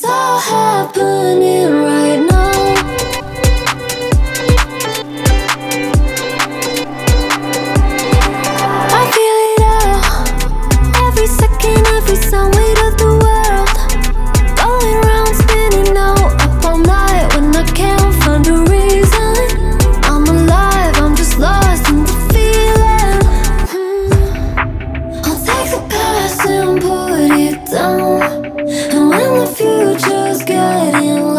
all happening right now. I feel it all, every second, every sound, weight of the world. Going round, spinning out, up all night when I can't find a reason. I'm alive, I'm just lost in the feeling. I'll take the past and put it down. And when the future's getting